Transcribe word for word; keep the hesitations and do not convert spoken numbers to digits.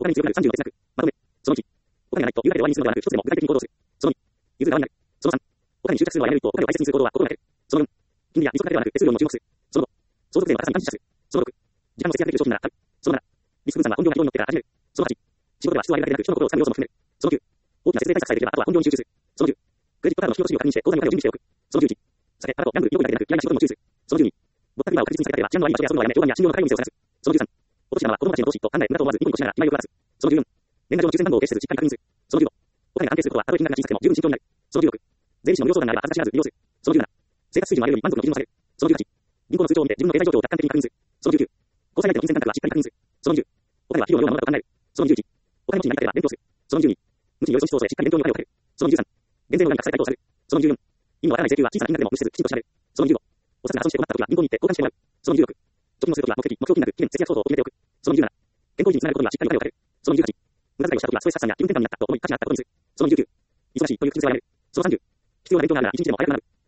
お金に強くなるさんじゅうの哲学。まとめ。そのいち。お金がないと有害で終わりにするのではなく、一つでも具体的に行動する。そのに。融通が合わない。そのさん。お金に執着するのはやめると、お金を大切にする行動は心がける。そのよん。金利や利息だけではなく手数料にも注目する。そのご。相続税の高さに感謝する。そのろく。時間の節約できる商品なら買う。そのなな。リスク分散は本業が人に乗ってから始める。そのはち。仕事では質を上げるだけでなく人の心をつかむ要素も含める。そのきゅう。大きな節税対策さえできればあとは本業に集中する。そのじゅう。クレジットカードの使用資料を確認して口座にお金を準備しておく。そのじゅういち。酒、タバコ、ギャンブル、医療だけでなく嫌いな仕事にも注意する。そのじゅうに。ぼったくりバーを確実に避けたければ治安の悪い場所や遊ぶのはやめ、共犯や信用の高い店を探す。そのじゅうさん。落とし穴は子供たちの投資と考え無駄と思わずニコニコしながら今井を話す。そのじゅうよん。年賀状の抽選番号を決してしっかり確認する。そのじゅうご。お金が安定することはたとえ金額が小さくても十分慎重になる。そのじゅうろく。税理士の無料相談があれば恥ずかしがらず利用する。そのじゅうなな。生活水準を上げるように満足の基準を下げる。そのじゅうはち。銀行の通帳を見て自分の経済状況を客観的に確認する。そのじゅうきゅう。交際相手の金銭感覚はしっかり確認する。そのにじゅう。お金は企業の量のものだと考える。そのにじゅういち。お金持ちになりたければ勉強する。そのにじゅうに。無知により損失を恐れしっかり勉強にお金をかける。そのにじゅうさん。減税の裏に隠された回答をされる。そのにじゅうよん。意味のわからない請求は小さな金額でも無視せずきちんと調べる。そのにじゅうご。お札が破損して困った時は銀行に行って交換してもらう。そのにじゅうろく。貯金をする時は目的、目標金額、期限、節約等々を決めておく。そのにじゅうなな。健康維持につながることにはしっかりお金をかける。そのにじゅうはち。無駄遣いをした時はストレス発散や気分転換になったと思い価値があったことにする。そのにじゅうきゅう。忙しいという屈辱はやめる。そのさんじゅう。必要な勉強があるなら一日でも早く学ぶ。